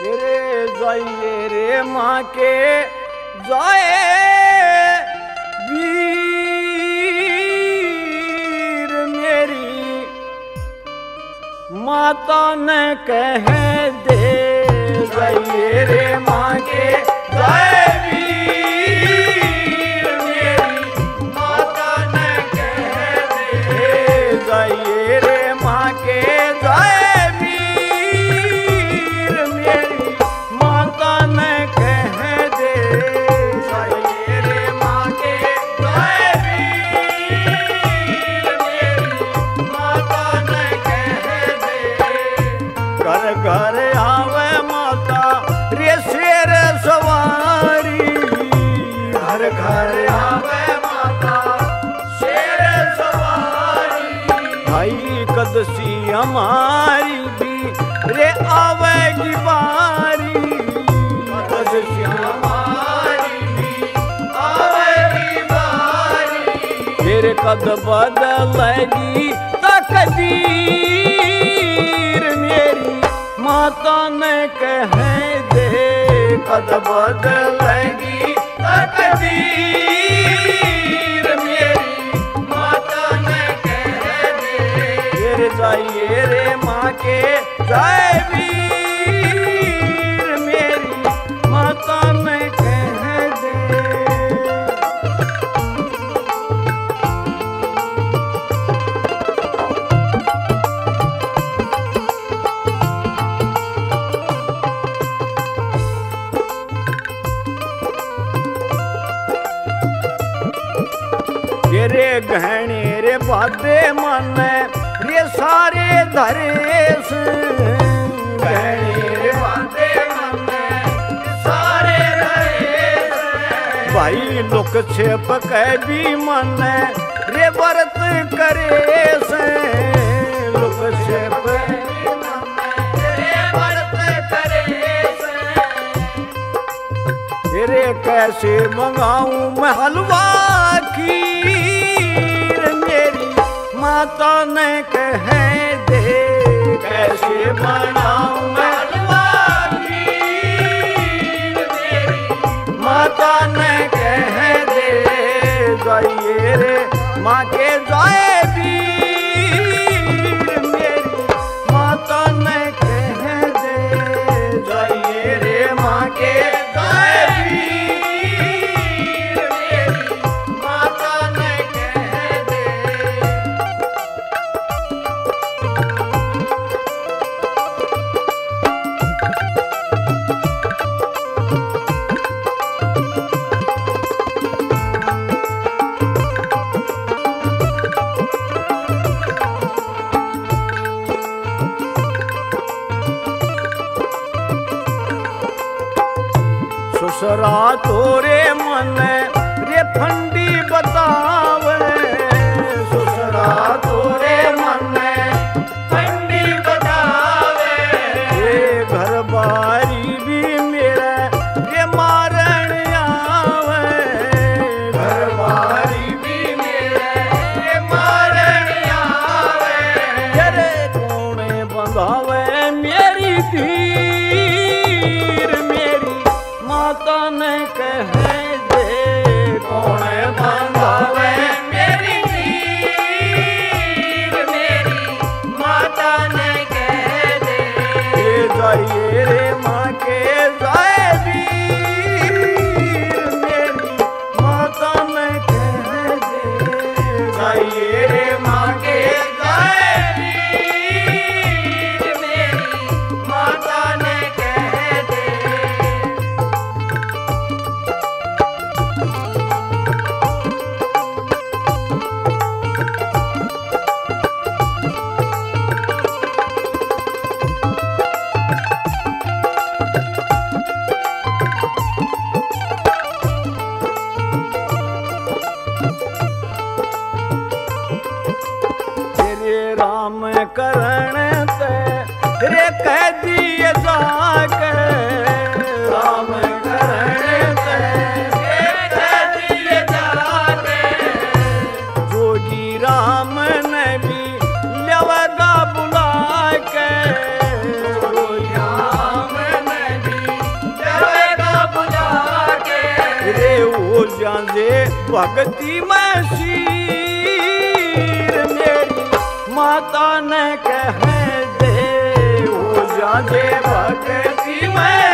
रे जाइए रे माँ के जाए वीर मेरी माता ने कह दे जाइए रे माँ के जाए वीर मेरी माता ने कह दे जाइए रे माँ के जाए घर आवे माता रे शेर सवारी घर घर आवे माता शेर सवारी भाई कदसी हमारी भी रे आवेगी बारी कदसी हमारी भी आवेगी बारी फिर कद बदलेगी तकदीर मेरी माता ने कह दे कद बदलेगी तकदीर मेरी माता ने कह दे फिर जाइए रे माँ के जाए वीर मेरी माता ने कह दे। रे गहने रे बादे मन रे सारे धरेस गहने रे बादे मन सारे धरेस भाई लोक छेप के भी मन रे व्रत करे से लोक छेप रे व्रत करे से रे कैसे मंगाऊं मैं हलवा खीर मेरी माता ने कह दे कैसे बनाऊं मैं हलवा खीर मेरी माता ने कह दे जाइए रे माँ के जाए वीर मेरी माता ने कह दे जाइए रे माँ के जाए ससुरा तोरे मन रे फंडी बतावे ससुरा तोरे मन फंडी बतावे ये घर बारी भी मेरा ये मारण आवे घर बारी भी मेरा ये मारण आवे जरे कोने बंधावे मेरी धीर मेरी माता ने कह दे कौन बंधावे मेरी धीर मेरी माता ने कह दे जाइए रे माँ के जाए वीर मेरी माता ने कह दे जाइए रे माँ के जाए वीर मेरी माता ने कह दे। भक्ति में शीर मेरी माता ने कह दे हो जाजे भक्ति में